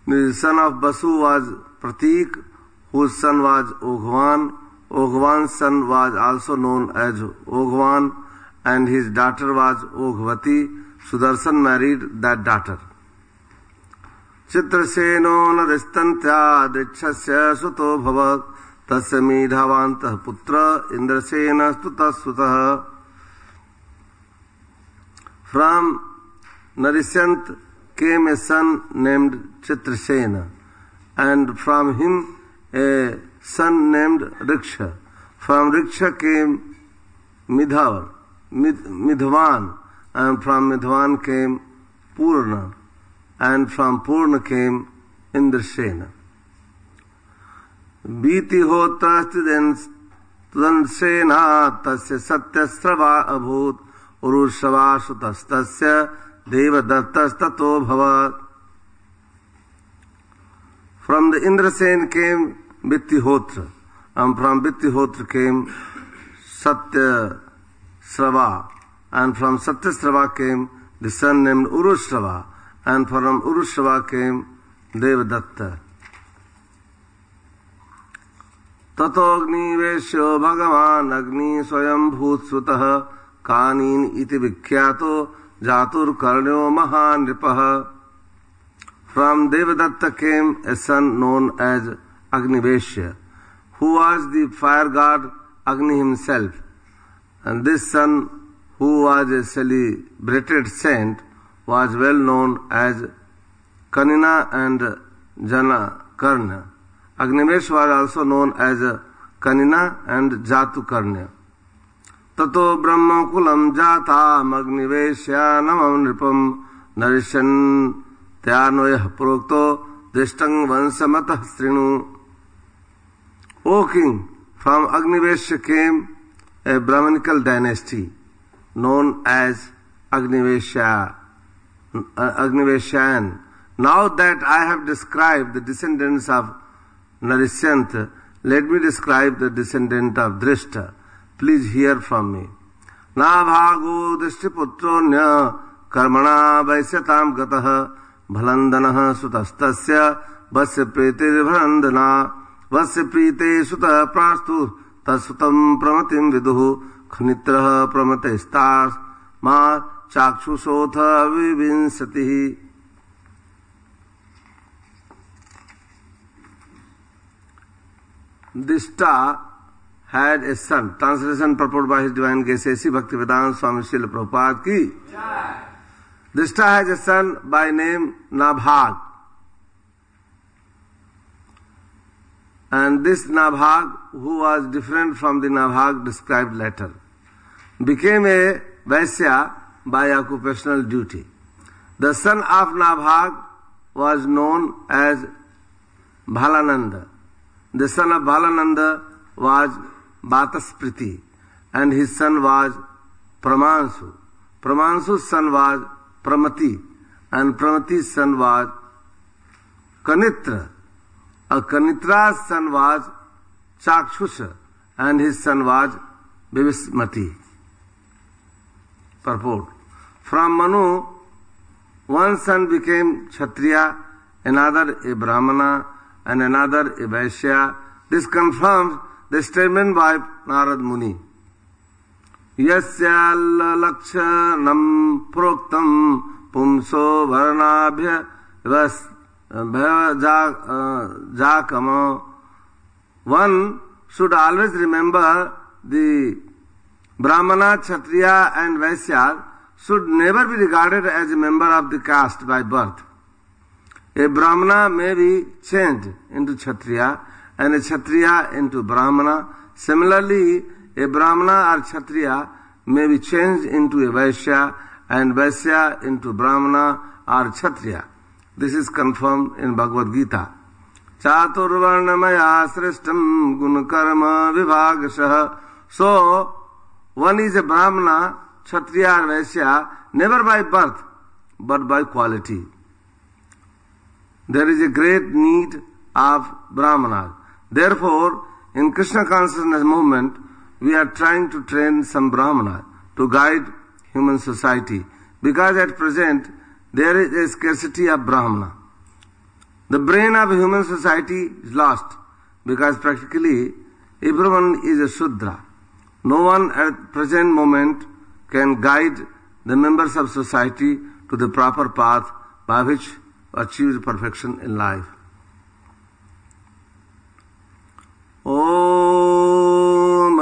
The son of Basu was Pratik, whose son was Oghwan. Oghwan's son was also known as Oghwan, and his daughter was Oghvati. Sudarshan married that daughter. Chitraseno nadistantya drikshasya suto bhavat tasya midhavantah putra indrasena stutasutah. From Narishyant came a son named Chitrasena, and from him a son named Riksha. From Riksha came Midhavan, and from Midhavan came Purna, and from Purna came Indrasena. Biti hotra studansena tasya satyasrava abhut urushava sutastasya devadattastato bhavat. From the Indrasen came Vittihotra, and from Vittihotra came Satyasrava, and from Satyasrava came the son named Urushrava, and from Urushrava came Devadatta. Tato Agni Veshyo Bhagavan Agni Swayam Bhutsutah Kanin iti Vikyato Jatur Karnyo Mahanripaha. From Devadatta came a son known as Agniveshya, who was the fire god Agni himself. And this son, who was a celebrated saint, was well known as Kanina and Janakarna. Agnivesh was also known as Kanina and Jatukarna. Tato Brahma Kulam Jata Magniveshya Namam Nripam Narishan Tyanoyah Prokto Dishtang Vansamatah Srinu. O king, from Agniveshya came a Brahmanical dynasty known as Agniveshyan. Now that I have described the descendants of Narishyant, let me describe the descendant of Drishta. Please hear from me. Nabhago Drishtiputronya Karmana Vaisyatam Gataha Bhalandanaha Sutastasya Vasya Pretir Bhalandana Vasya Prite Sutta Prastu Tasutam Pramatim Viduhu Khanitraha Pramate Stars Ma Chakshusotha Vivinsatihi. Drishta had a son. Translation purported by His Divine Grace A.C. Bhaktivedanta Swami Srila Prabhupada ki. Drishta has a son by name Nabhag. And this Nabhag, who was different from the Nabhag described later, became a Vaisya by occupational duty. The son of Nabhag was known as Bhalananda. The son of Bhalananda was Vataspriti, and his son was Pramansu. Pramansu's son was Pramati, and Pramati's son was Kanitra. Kanitra's son was Chakshusha, and his son was Vivismati. Purport. From Manu, one son became Kshatriya, another a Brahmana, and another a Vaishya. This confirms the statement by Narad Muni. Yasya lakshanam proktam pumso varnabhya jakama. One should always remember the Brahmana, Kshatriya and Vaishya should never be regarded as a member of the caste by birth. A Brahmana may be changed into Kshatriya and a Kshatriya into Brahmana. Similarly, a Brahmana or Kshatriya may be changed into a Vaishya and Vaishya into Brahmana or Kshatriya. This is confirmed in Bhagavad Gita. Chaturvarnamaya srishtam gunakarma vibhagasah. So, one is a Brahmana, Kshatriya or Vaishya, never by birth, but by quality. There is a great need of Brahmanas. Therefore, in Krishna consciousness movement, we are trying to train some Brahmanas to guide human society. Because at present, there is a scarcity of Brahmana. The brain of human society is lost because practically everyone is a Shudra. No one at present moment can guide the members of society to the proper path by which to achieve perfection in life. Om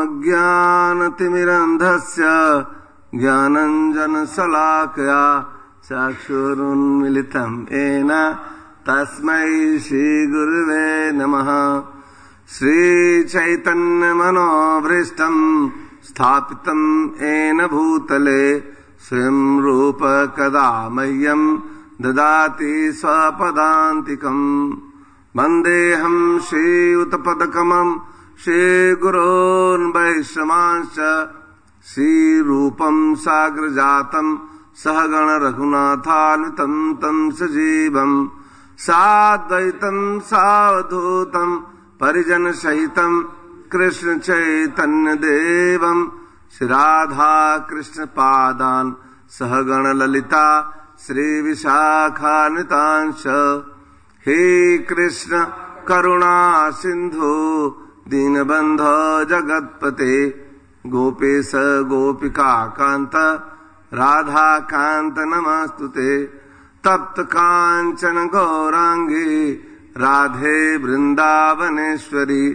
Ajnanatimirandhasya Jnananjana Salakaya Chakshurunmilitam Ena Tasmai Shri Guruve Namaha. Shri Chaitanya Manobhrishtam Sthapitam Ena Bhutale Swam Rupa Kadamayyam Dadati Swapadantikam Vandeham Shri Utapadakam Shri Gurun Vaishnavancha Shri Rupam Sagrajatam Sahagana Raghunathanvitam Tam Sajivam Sadvaitam Savadhutam Parijan Sahitam Krishna Chaitanya Devam Shri Radha Krishna Padan Sahagana Lalita Shri Vishakhanitansha. He Krishna Karuna Sindhu Dinabandha Jagatpate Gopesa Gopika Kanta Radha Kanta Namastute Tapta Kanchana Gaurangi Radhe Vrindavaneshwari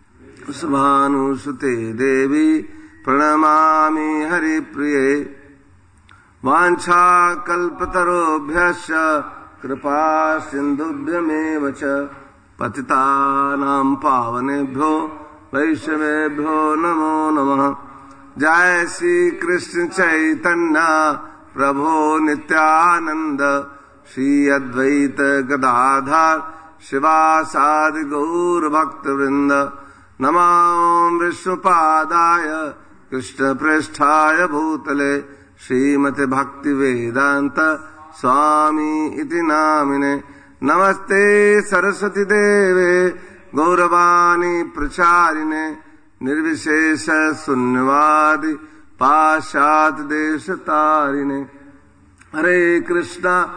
Subhanusute Devi Pranamami Hari Priye Vancha Kalpatarobhyasya Kripa Sindhubhyameva Cha Patitanam Pavanebhyo Vaishnavebhyo Namo Namaha. Jai Shri Krishna Chaitanya Prabhu Nityananda Shri Advaita Gadadhar Shivasadi Gaur Bhaktavrinda. Namam Vishnupadaya Krishna Prishthaya Bhutale Srimate Bhakti Vedanta Swami iti namine. Namaste Saraswati Deve Gauravani Pracharine Nirvishesha Sunyavadi Pashat Deshatarine. Hare Krishna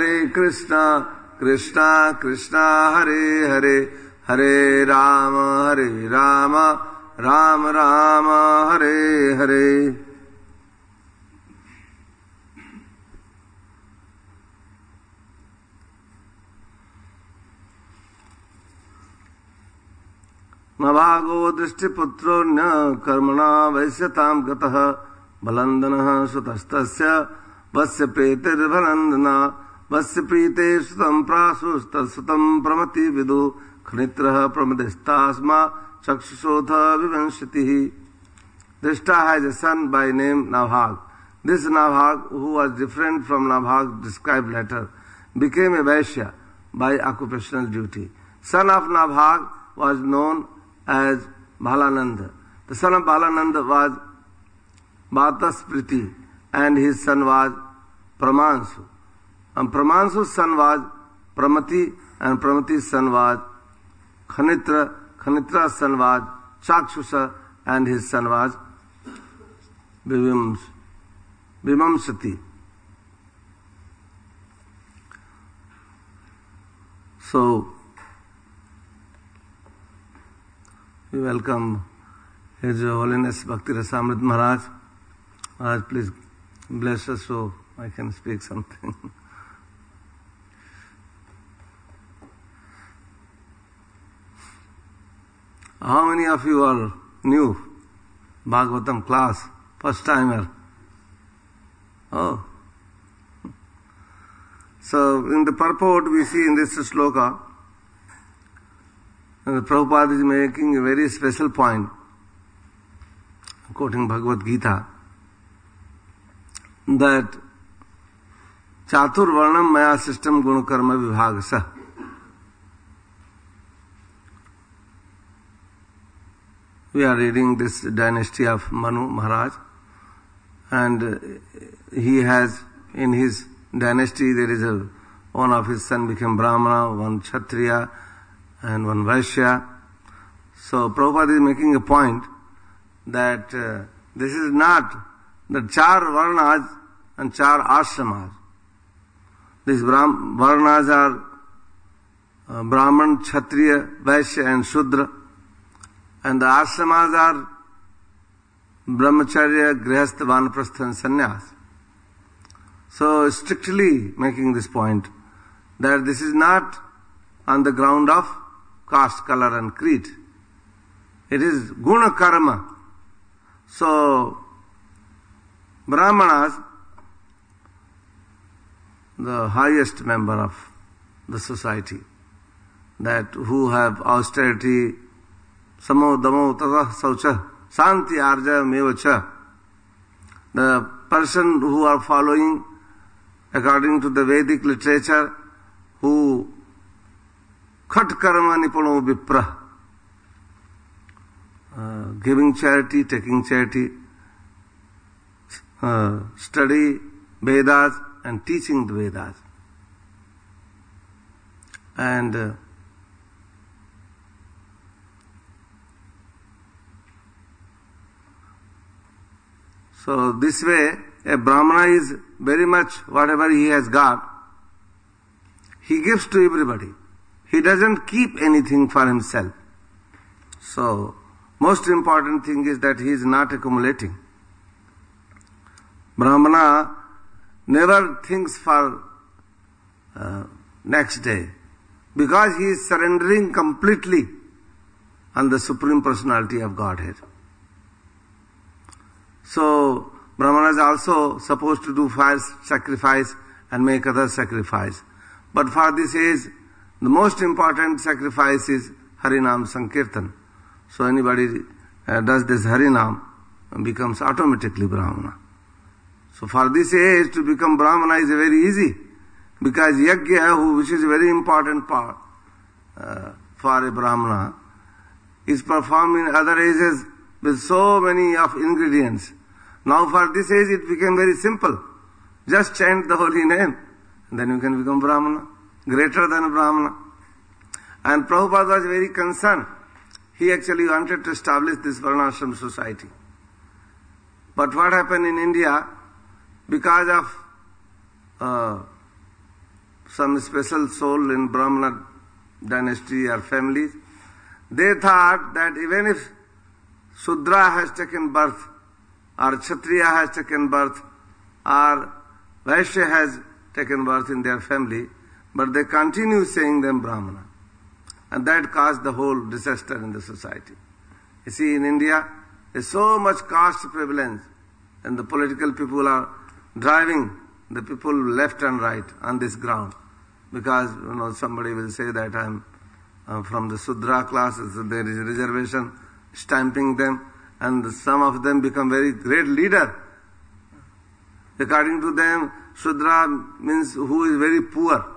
Krishna Krishna Hare Hare Hare Rama Rama Rama Hare Hare. Navago Drishtiputro Nya Karmana Vaisyatam Gataha Balandanaha Sutastasya Vasya Pretir Balandana Vasya Prite Sutam Prasustas Sutam Pramati Vidu Khanitraha Pramadestasma Chakshusotha Vivanshatihi. Drishta has a son by name Navhag. This Navhag, who was different from Navhag described later, became a Vaishya by occupational duty. Son of Navhag was known as Balananda. The son of Balananda was Bhataspriti and his son was Pramansu. And Pramansu's son was Pramati and Pramati's son was Khanitra. Khanitra's son was Chakshusa and his son was Vimamsati. So, we welcome His Holiness Bhakti Rasamrit Maharaj. Maharaj, please bless us so I can speak something. How many of you are new? Bhagavatam class, first timer? Oh. So, in the purport we see in this sloka, Prabhupada is making a very special point, quoting Bhagavad Gita, that Chatur Varnam Maya System Guna Karma Vibhagasa. We are reading this dynasty of Manu Maharaj, and he has, in his dynasty, there is one of his son became Brahmana, one Kshatriya, and one Vaishya. So Prabhupada is making a point that this is not the Char Varnas and Char Ashramas. These Varnas are Brahman, Kshatriya, Vaishya and Shudra. And the ashramas are Brahmacharya, Grihastha, Vanaprastha and Sannyas. So strictly making this point that this is not on the ground of caste, color and creed. It is guna karma. So Brahmanas, the highest member of the society, that who have austerity, samo damo tata saucha, santi arja mevacha. The person who are following according to the Vedic literature, who khat karma nipuno vipra, giving charity, taking charity, study Vedas and teaching the Vedas. And so this way, a Brahmana is very much whatever he has got, he gives to everybody. He doesn't keep anything for himself. So, most important thing is that he is not accumulating. Brahmana never thinks for next day, because he is surrendering completely on the Supreme Personality of Godhead. So, Brahmana is also supposed to do fire sacrifice and make other sacrifice. But for this age, the most important sacrifice is Harinam Sankirtan. So anybody does this Harinam becomes automatically Brahmana. So for this age to become Brahmana is very easy, because Yajna, which is a very important part for a Brahmana, is performed in other ages with so many of ingredients. Now for this age it became very simple. Just chant the holy name, and then you can become Brahmana, greater than a Brahmana. And Prabhupada was very concerned. He actually wanted to establish this Varnashram society. But what happened in India, because of some special soul in Brahmana dynasty or families, they thought that even if Shudra has taken birth, or Kshatriya has taken birth, or Vaishya has taken birth in their family, but they continue saying them Brahmana. And that caused the whole disaster in the society. You see, in India, there's so much caste prevalence, and the political people are driving the people left and right on this ground. Because, somebody will say that I'm from the Sudra class, so there is a reservation, stamping them, and some of them become very great leader. According to them, Shudra means who is very poor,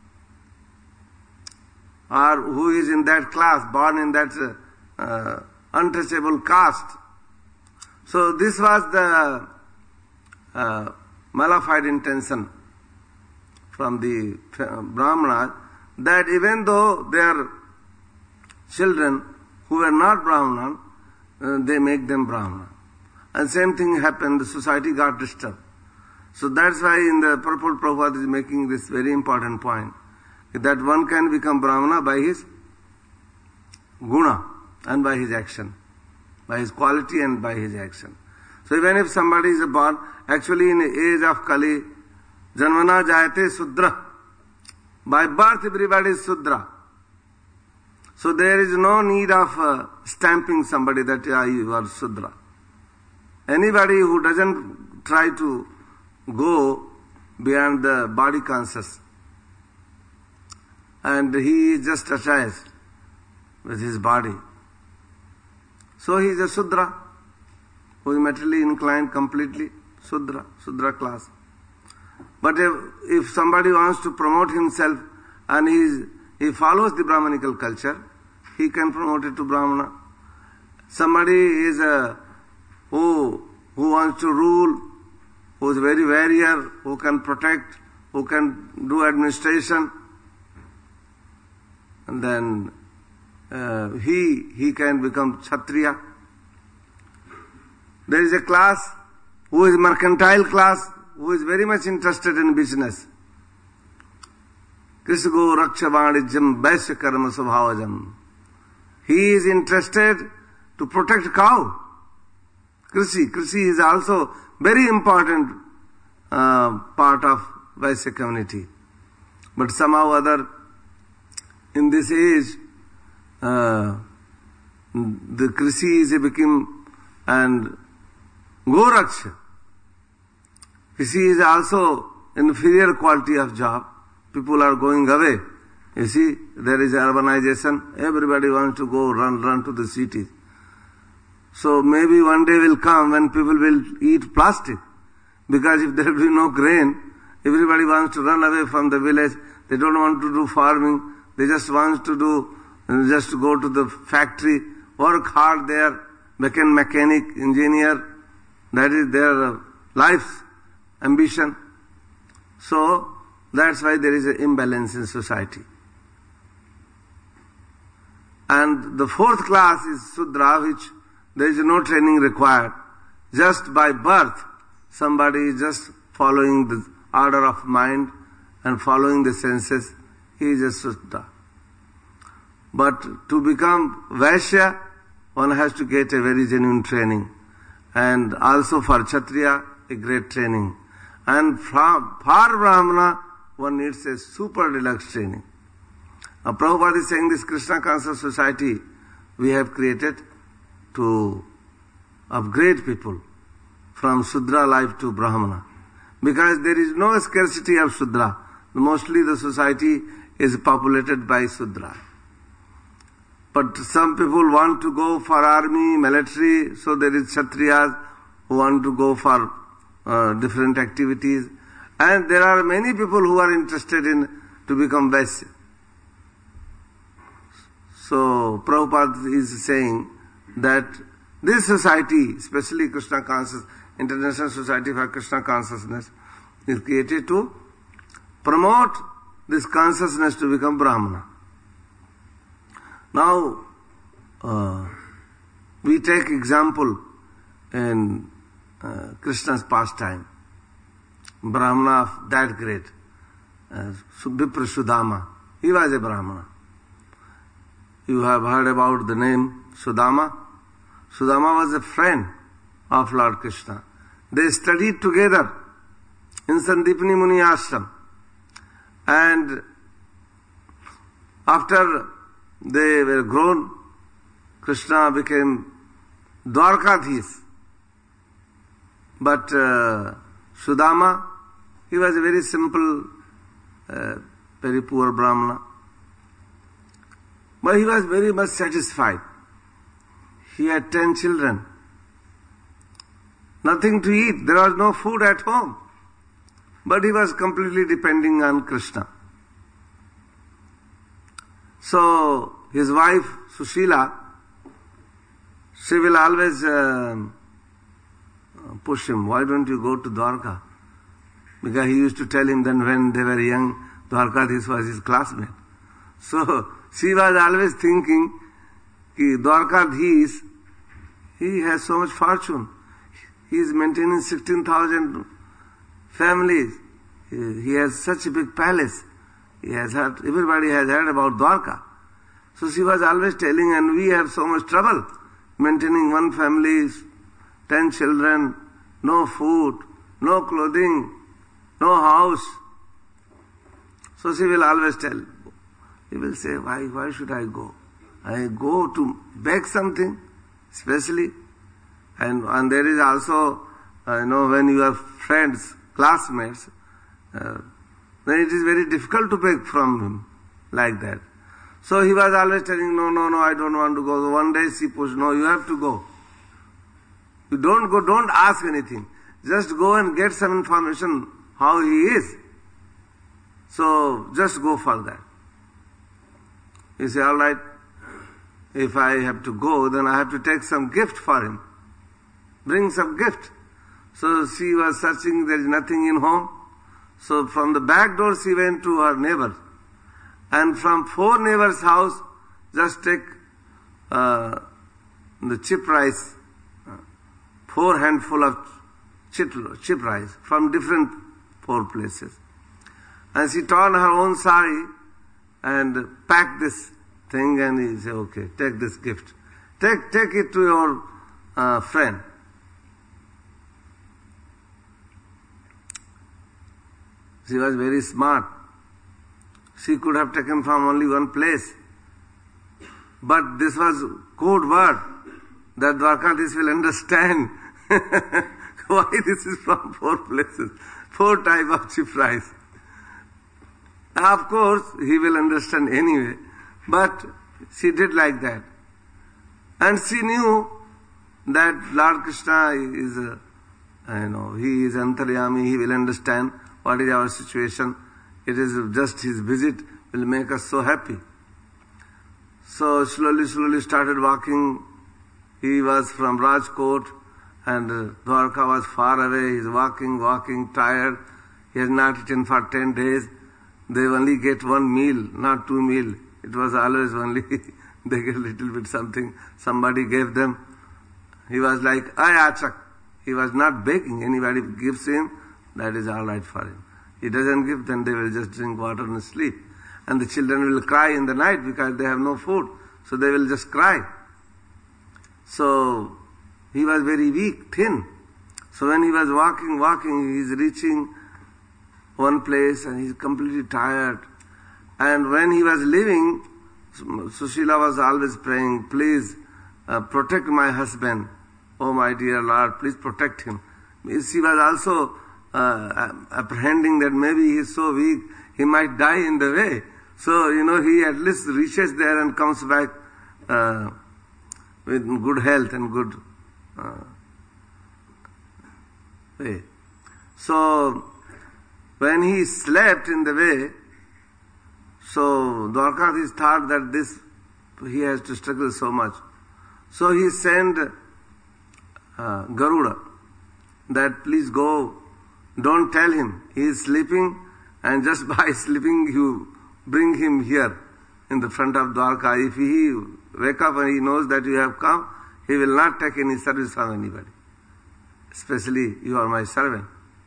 or who is in that class, born in that untouchable caste. So this was the malified intention from the Brahmanas, that even though their children who were not Brahman, they make them Brahmana. And same thing happened, the society got disturbed. So that's why in the purport Prabhupada is making this very important point, that one can become Brahmana by his guna and by his action, by his quality and by his action. So even if somebody is born, actually in the age of Kali, Janmana Jayate Sudra, by birth everybody is Sudra. So there is no need of stamping somebody that you are Sudra. Anybody who doesn't try to go beyond the body conscious, and he is just attached with his body, so he is a Sudra, who is materially inclined completely, Sudra class. But if somebody wants to promote himself and he follows the Brahmanical culture, he can promote it to Brahmana. Somebody is who wants to rule, who is very warrior, who can protect, who can do administration, and then he can become Kshatriya. There is a class who is mercantile class, who is very much interested in business. Krishgo Raksha Vanijam Vaisya Karma Svabhavajam. He is interested to protect cow. Krishi is also very important part of Vaisya community. But somehow or other, in this age, the Krishi is become and Goraksha. Krishi is also inferior quality of job. People are going away. You see, there is urbanization. Everybody wants to go run to the cities. So maybe one day will come when people will eat plastic. Because if there will be no grain, everybody wants to run away from the village. They don't want to do farming. They just want to just go to the factory, work hard there, become mechanic, engineer. That is their life's ambition. So, that's why there is an imbalance in society. And the fourth class is Sudra, which there is no training required. Just by birth, somebody is just following the order of mind and following the senses. He is a Sudra. But to become Vaishya, one has to get a very genuine training. And also for Kshatriya, a great training. And for Brahmana, one needs a super deluxe training. Now Prabhupada is saying this Krishna conscious society we have created to upgrade people from Sudra life to Brahmana. Because there is no scarcity of Sudra. Mostly the society is populated by Sudra. But some people want to go for army, military, so there is Kshatriyas who want to go for different activities. And there are many people who are interested in to become Vaisya. So Prabhupada is saying that this society, especially Krishna Consciousness, International Society for Krishna Consciousness, is created to promote this consciousness to become Brahmana. Now, we take example in Krishna's pastime. Brahmana of that great, Vipra Sudama. He was a Brahmana. You have heard about the name Sudama. Sudama was a friend of Lord Krishna. They studied together in Sandipani Muni Ashram. And after they were grown, Krishna became Dwarkadhish. But Sudama, he was a very simple, very poor Brahmana. But he was very much satisfied. He had 10 children. Nothing to eat. There was no food at home. But he was completely depending on Krishna. So, his wife, Sushila, she will always push him, why don't you go to Dwarka? Because he used to tell him then when they were young, Dwarkadhish was his classmate. So, she was always thinking, ki Dwarkadhish, he has so much fortune. He is maintaining 16,000 families. He has such a big palace. He has heard, everybody has heard about Dwarka. So she was always telling, and we have so much trouble maintaining one family, 10 children, no food, no clothing, no house. So she will always tell. He will say, why should I go? I go to beg something, especially. And there is also, when you have friends, classmates, then it is very difficult to beg from him like that. So he was always telling, no, I don't want to go. One day she pushed, no, you have to go. You don't go, don't ask anything. Just go and get some information how he is. So just go for that. You say, all right, if I have to go, then I have to take some gift for him. Bring some gift. So she was searching, there is nothing in home. So from the back door she went to her neighbor. And from 4 neighbors' house, just take the chip rice, 4 handful of chip rice from different 4 places. And she torn her own sari and pack this thing, and he said, okay, take this gift. Take it to your friend. She was very smart. She could have taken from only one place. But this was code word that Dwarkadhish will understand why this is from 4 places, 4 type of cheap rice. Of course, he will understand anyway, but she did like that. And she knew that Lord Krishna is, he is Antaryami, he will understand what is our situation. It is just his visit will make us so happy. So slowly started walking. He was from Rajkot and Dwarka was far away. He is walking, tired. He has not eaten for 10 days. They only get 1 meal, not 2 meals. It was always only, they get a little bit something. Somebody gave them. He was like, achak. He was not begging. Anybody gives him, that is all right for him. He doesn't give, then they will just drink water and sleep. And the children will cry in the night because they have no food. So they will just cry. So he was very weak, thin. So when he was walking, he is reaching one place and he is completely tired. And when he was leaving, Sushila was always praying, please protect my husband. Oh my dear Lord, please protect him. She was also apprehending that maybe he is so weak, he might die in the way. So, he at least reaches there and comes back with good health and good way. So, when he slept in the way, so Dwarkadhish thought that he has to struggle so much. So he sent Garuda that please go, don't tell him he is sleeping, and just by sleeping you bring him here in the front of Dwarka. If he wake up and he knows that you have come, he will not take any service from anybody. Especially you are my servant.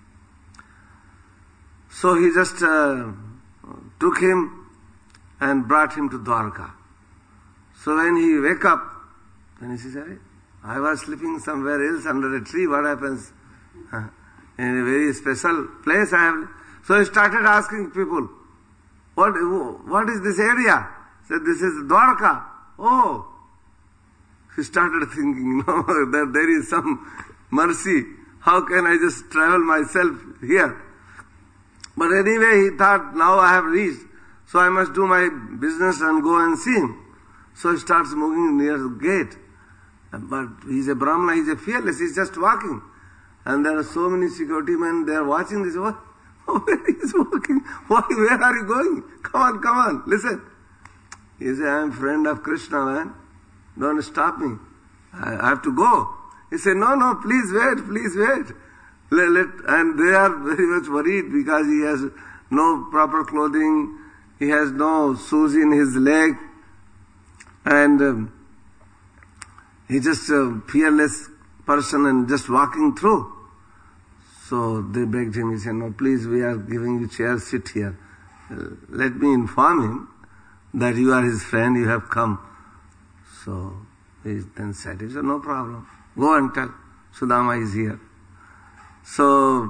So he just took him and brought him to Dwarka. So when he wake up, then he says, I was sleeping somewhere else under a tree. What happens? In a very special place I have. So he started asking people, what is this area? He said, this is Dwarka. Oh. He started thinking, that there is some mercy. How can I just travel myself here? But anyway, he thought, now I have reached, so I must do my business and go and see him. So he starts moving near the gate. But he's a Brahmana, he's a fearless, he's just walking. And there are so many security men, they are watching this. What? Where is walking? Where are you going? Come on, listen. He said, I am friend of Krishna, man. Don't stop me. I have to go. He said, no, please wait. And they are very much worried because he has no proper clothing, he has no shoes in his leg, and he's just a fearless person and just walking through. So they begged him, he said, no, please, we are giving you chair, sit here. Let me inform him that you are his friend, you have come. So he then said, he said, no problem. Go and tell Sudama is here. So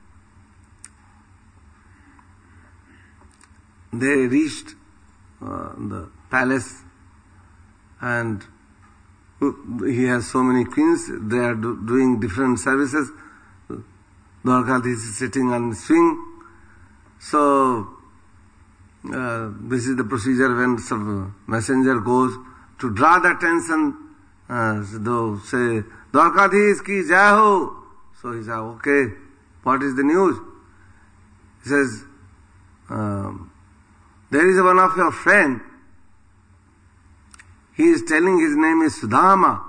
they reached the palace, and he has so many queens, they are doing different services. Dwarkadhish is sitting on the swing. So this is the procedure when some messenger goes to draw the attention. So say, Dwarkadhish ki jai ho. So he said, okay, what is the news? He says, there is one of your friend. He is telling his name is Sudama.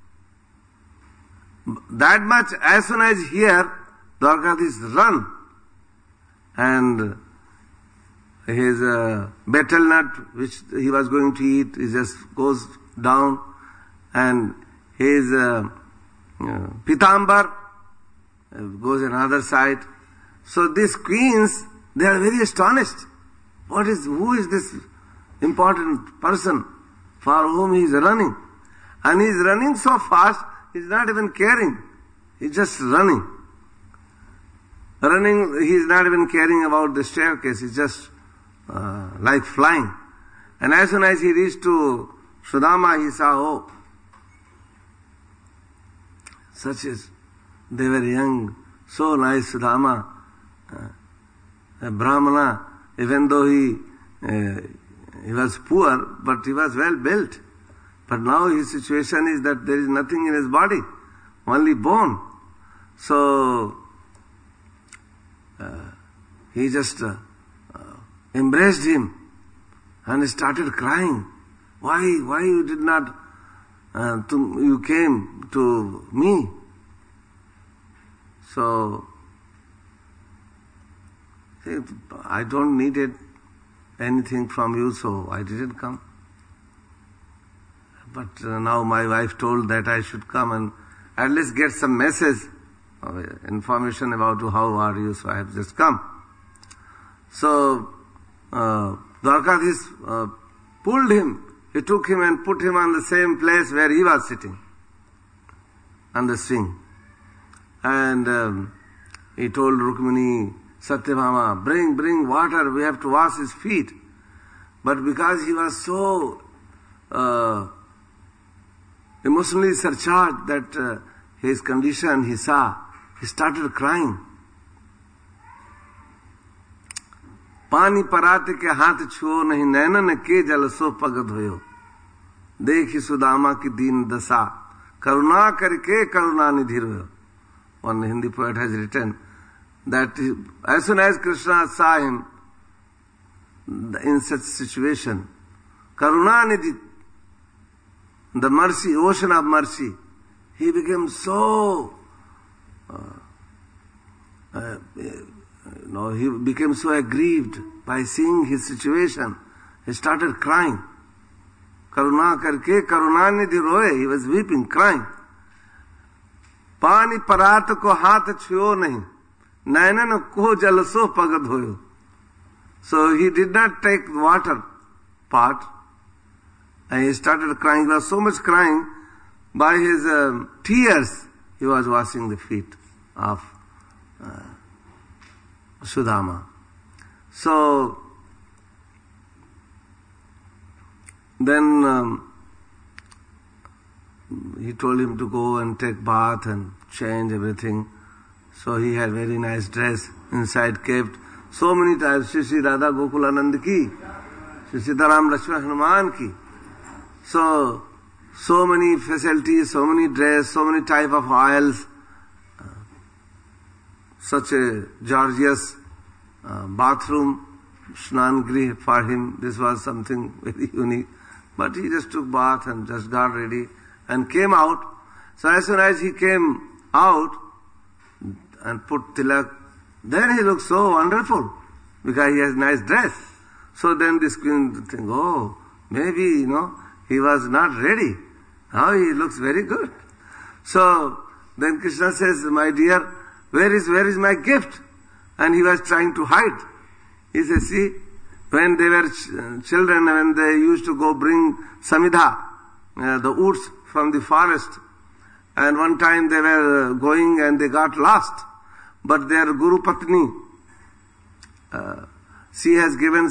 That much, as soon as he hear, Dwarkadhish run. And his betel nut, which he was going to eat, he just goes down. And his pitambar goes another side. So these queens, they are very astonished. Who is this important person for whom he is running. And he is running so fast, he is not even caring. He is just running. He is not even caring about the staircase. He is just like flying. And as soon as he reached to Sudama, he saw, oh, such as they were young, so nice Sudama, a Brahmana, even though he was poor, but he was well built. But now his situation is that there is nothing in his body, only bone. So he just embraced him and started crying. Why you did not, you came to me? So, I don't needed anything from you, so I didn't come. But now my wife told that I should come and at least get some message, information about how are you, so I have just come. So, Dwarkadhish pulled him. He took him and put him on the same place where he was sitting, on the swing. And he told Rukmini, Satyabhama, bring water, we have to wash his feet. But because he was so emotionally surcharged that his condition he saw, he started crying. पानी पराते के हाथ छुओ नहीं नैनन के जल सो पगद होयो देखी सुदामा की दीन दशा करुणा करके करुणा निधि रोयो. One Hindi poet has written that as soon as Krishna saw him in such situation, karuna nidhi, the mercy, ocean of mercy, he became so he became so aggrieved by seeing his situation. He started crying. Karuna karke karuna nidhi roye. He was weeping, crying. Pani parat ko haath chhuyo nahi. Nainan ko jal so pagad hoyo. So he did not take the water part. And he started crying. He was so much crying. By his tears, he was washing the feet of Sudama. So, then he told him to go and take bath and change everything. So he had very nice dress inside kept. So many times, Shri Shri Radha Gokulanand ki, Shri Sitaram Lakshmana Hanuman ki. So many facilities, so many dress, so many type of oils, such a gorgeous bathroom, Shnan Grih for him. This was something very unique. But he just took bath and just got ready and came out. So as soon as he came out and put tilak, then he looked so wonderful because he has nice dress. So then this queen think, oh, maybe, he was not ready. Now he looks very good. So then Krishna says, my dear, where is my gift? And he was trying to hide. He says, see, when they were children, when they used to go bring samidha, the woods from the forest, and one time they were going and they got lost. But their Guru Patni, she has given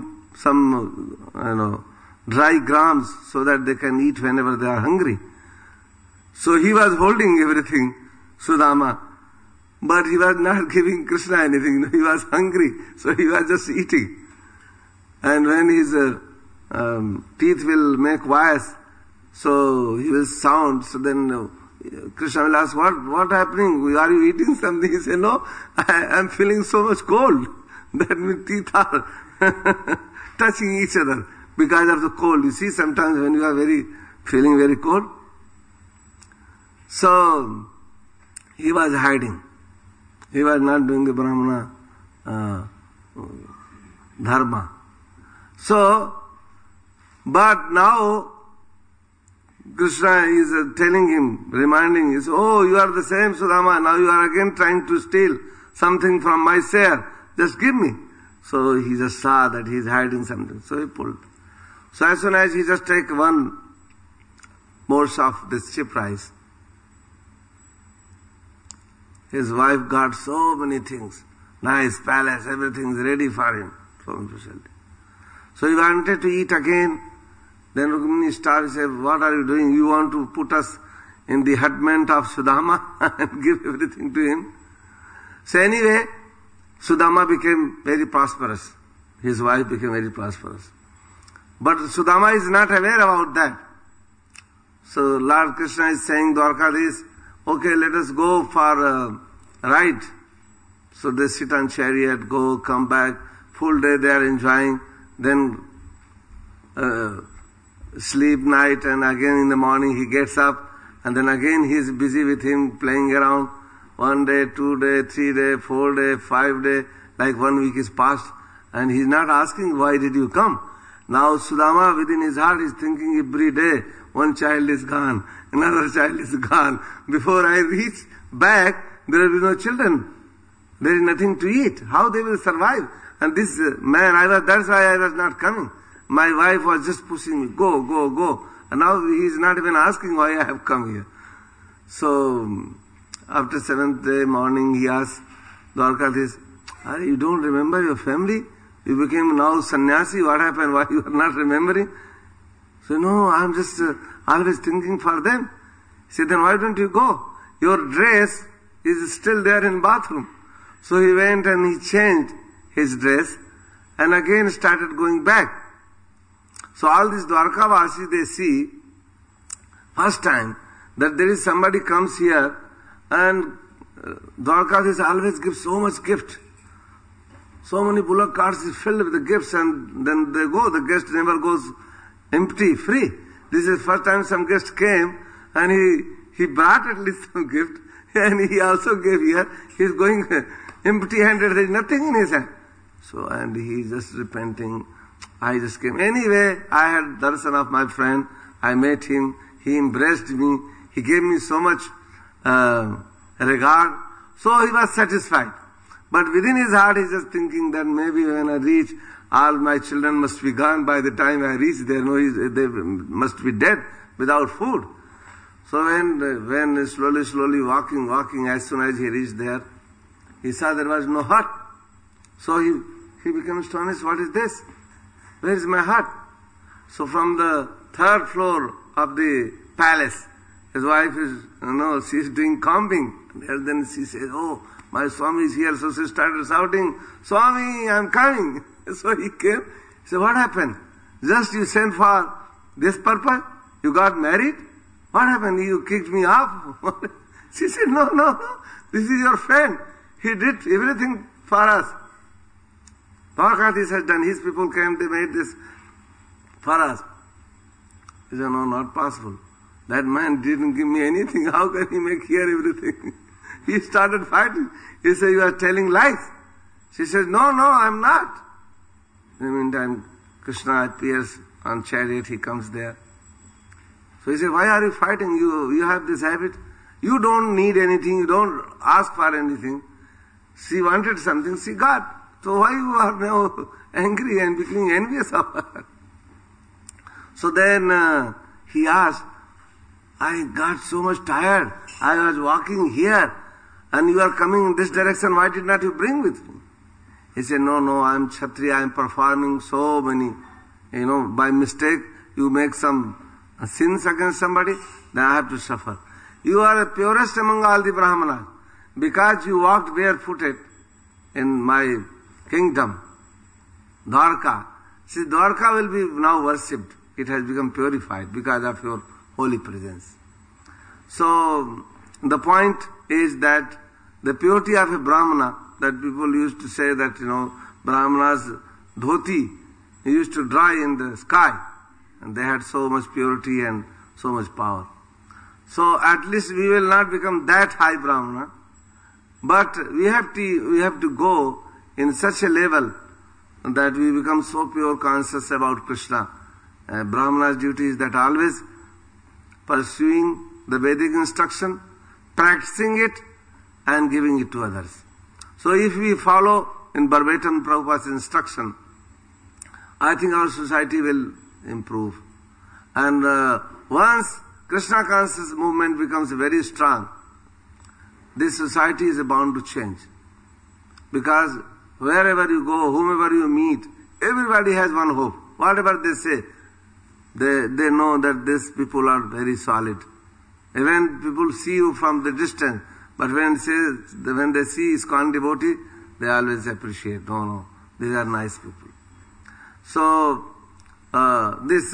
some dry grams so that they can eat whenever they are hungry. So he was holding everything, Sudama, but he was not giving Krishna anything. He was hungry, so he was just eating. And when his teeth will make voice, so he will sound. So then Krishna will ask, what happening? Are you eating something? He said, no, I am feeling so much cold. That my teeth are touching each other because of the cold. You see, sometimes when you are feeling very cold. So he was hiding. He was not doing the Brahmana dharma. So, but now Krishna is telling him, reminding him, oh, you are the same Sudama, now you are again trying to steal something from my share. Just give me. So he just saw that he is hiding something. So he pulled. So as soon as he just take one morsel of this cheap rice, his wife got so many things, nice palace, everything is ready for him. So he wanted to eat again. Then Rukmini started, said, what are you doing? You want to put us in the hutment of Sudama and give everything to him? So anyway, Sudama became very prosperous. His wife became very prosperous. But Sudama is not aware about that. So Lord Krishna is saying, Dwarkadhish, okay, let us go for a ride. So they sit on chariot, go, come back, full day they are enjoying, then sleep night, and again in the morning he gets up, and then again he is busy with him playing around. 1 day, 2 day, 3 day, 4 day, 5 day, like 1 week is passed, and he is not asking, why did you come? Now Sudama within his heart is thinking every day, one child is gone, another child is gone. Before I reach back, there will be no children. There is nothing to eat. How they will survive? And this man, that's why I was not coming. My wife was just pushing me, go, go, go. And now he is not even asking why I have come here. So, after 7th day morning, he asked Dwarkadhish, you don't remember your family? You became now sannyasi. What happened? Why you are not remembering? So, no, I'm just always thinking for them. He said, then why don't you go? Your dress is still there in bathroom. So he went and he changed his dress and again started going back. So all these Dwarkavasi, they see first time that there is somebody comes here and Dwarkadhish always gives so much gift. So many bullock carts is filled with the gifts, and then they go. The guest never goes empty, free. This is first time some guest came and he brought at least some gift and he also gave here. He is going empty-handed. There is nothing in his hand. So, and he is just repenting. I just came. Anyway, I had darshan of my friend. I met him. He embraced me. He gave me so much regard. So he was satisfied. But within his heart, he is just thinking that maybe when I reach, all my children must be gone by the time I reach there. No, they must be dead without food. So when slowly walking, as soon as he reached there, he saw there was no hut. So he became astonished. What is this? Where is my hut? So from the 3rd floor of the palace, his wife is, she is doing combing. And then she says, oh, my Swami is here. So she started shouting, Swami, I am coming. So he came. He said, what happened? Just you sent for this purpose? You got married? What happened? You kicked me off? She said, no. This is your friend. He did everything for us. Dwarkadhish has done. His people came, they made this for us. He said, no, not possible. That man didn't give me anything. How can he make here everything? He started fighting. He said, you are telling lies. She said, no, I'm not. In the meantime, Krishna appears on chariot. He comes there. So he said, why are you fighting? You have this habit. You don't need anything. You don't ask for anything. She wanted something. She got. So why you are now angry and becoming envious of her? So then he asked, I got so much tired. I was walking here and you are coming in this direction. Why did not you bring with me? He said, no, I am Kshatriya. I am performing so many, by mistake you make some sins against somebody, then I have to suffer. You are the purest among all the Brahmanas because you walked barefooted in my kingdom, Dwarka. See, Dwarka will be now worshipped. It has become purified because of your holy presence. So, the point is that the purity of a Brahmana, that people used to say that, Brahmanas dhoti used to dry in the sky. And they had so much purity and so much power. So at least we will not become that high Brahmana. But we have to go in such a level that we become so pure conscious about Krishna. Brahmana's duty is that always pursuing the Vedic instruction, practicing it and giving it to others. So if we follow in verbatim Prabhupada's instruction, I think our society will improve. And once Krishna conscious movement becomes very strong, this society is bound to change. Because wherever you go, whomever you meet, everybody has one hope. Whatever they say, they know that these people are very solid. Even people see you from the distance, but when they see ISKCON devotee, they always appreciate. No, these are nice people. So this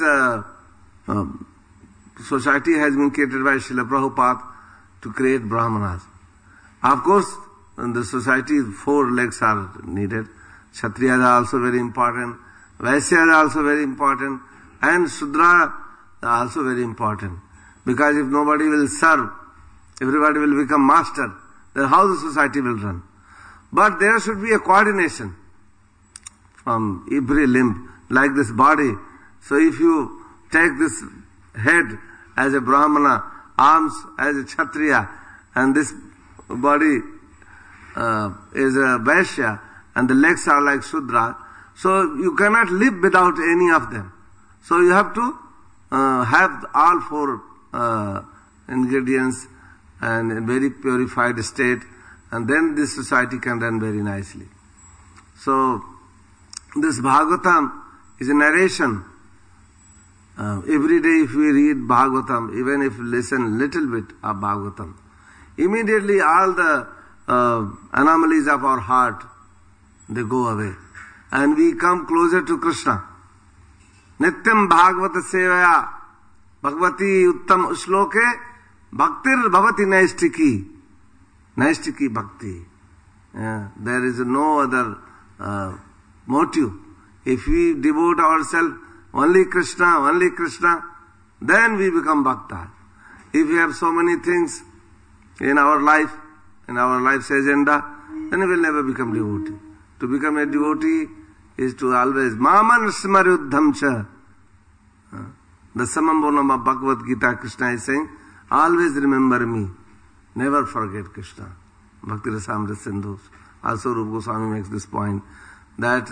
society has been created by Srila Prabhupada to create Brahmanas. Of course, in the society, 4 legs are needed. Kshatriyas are also very important. Vaisyas are also very important. And Shudra are also very important. Because if nobody will serve, everybody will become master, then how the society will run? But there should be a coordination from every limb, like this body. So if you take this head as a Brahmana, arms as a Kshatriya, and this body is a Vaishya, and the legs are like Shudra, so you cannot live without any of them. So you have to have all 4 ingredients and a very purified state, and then this society can run very nicely. So this Bhagavatam is a narration. Every day if we read Bhagavatam, even if we listen little bit of Bhagavatam, immediately all the anomalies of our heart, they go away. And we come closer to Krishna. Nityam Bhagavata Sevaya Bhagavati Uttam Shloke Bhaktir Bhavati Naistiki. Naistiki Bhakti. There is no other motive. If we devote ourselves only Krishna, then we become Bhakta. If we have so many things in our life's agenda, then we will never become devotee. To become a devotee is to always Maman Smaruddham Cha. The Samambonam of Bhagavad Gita, Krishna is saying, always remember me. Never forget Krishna. Bhakti Rasamrita Sindhu. Also Rupa Goswami makes this point, that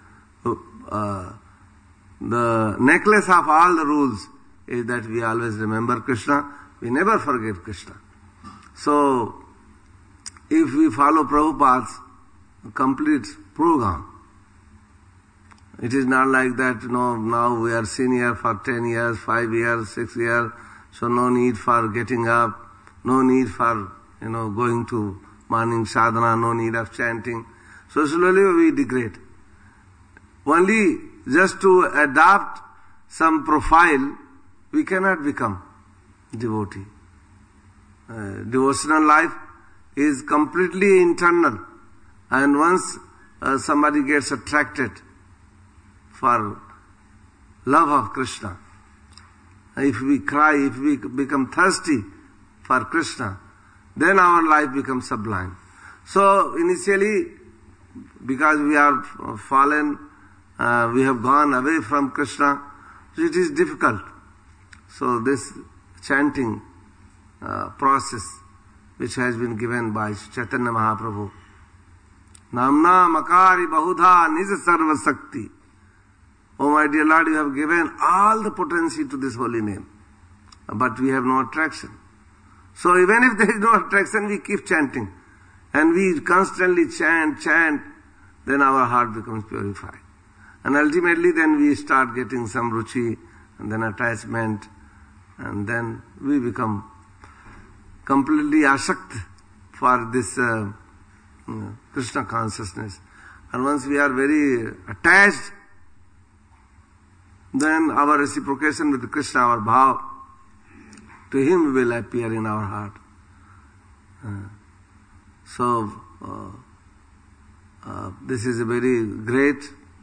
the necklace of all the rules is that we always remember Krishna. We never forget Krishna. So, if we follow Prabhupada's complete program, it is not like that, now we are senior for 10 years, 5 years, 6 years, so no need for getting up, no need for, going to morning sadhana, no need of chanting. So slowly we degrade. Only just to adopt some profile, we cannot become devotee. Devotional life is completely internal. And once somebody gets attracted for love of Krishna, if we cry, if we become thirsty for Krishna, then our life becomes sublime. So initially, because we are fallen, we have gone away from Krishna, so it is difficult. So this chanting process, which has been given by Chaitanya Mahaprabhu, Namna Makari Bahudha Nija Sarva Sakti. Oh my dear Lord, you have given all the potency to this holy name, but we have no attraction. So even if there is no attraction, we keep chanting. And we constantly chant, then our heart becomes purified. And ultimately then we start getting some ruchi, and then attachment, and then we become completely ashakt for this Krishna consciousness. And once we are very attached, then our reciprocation with Krishna, our bhav, to Him will appear in our heart. So, this is a very great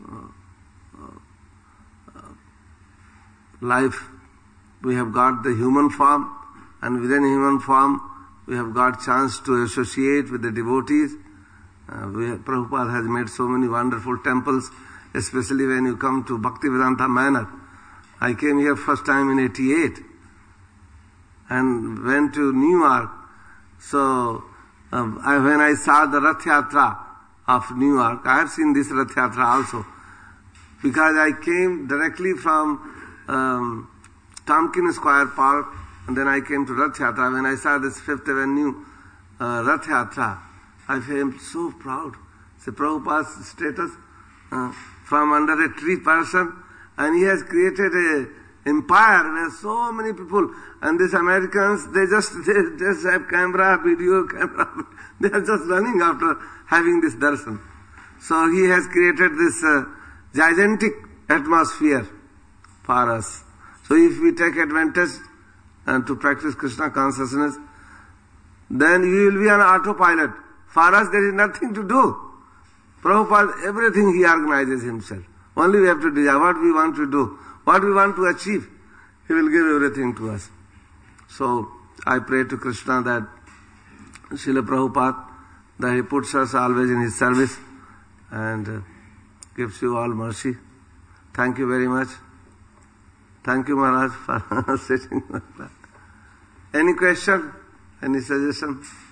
life. We have got the human form, and within human form, we have got chance to associate with the devotees. Prabhupada has made so many wonderful temples, especially when you come to Bhaktivedanta Manor. I came here first time in 88 and went to New York. So when I saw the Rath Yatra of New York, I have seen this Rath Yatra also, because I came directly from Tompkins Square Park, and then I came to Rath Yatra. When I saw this Fifth Avenue Rath Yatra, I felt so proud. So Prabhupada's status from under a tree person, and he has created a empire where so many people, and these Americans, they just have camera, video, camera. They are just running after having this darshan. So he has created this gigantic atmosphere for us. So if we take advantage and to practice Krishna consciousness, then we will be an autopilot. For us there is nothing to do. Prabhupada, everything he organizes himself. Only we have to desire what we want to do, what we want to achieve. He will give everything to us. So I pray to Krishna that Srila Prabhupada, that he puts us always in his service and gives you all mercy. Thank you very much. Thank you, Maharaj, for sitting. Any question? Any suggestion?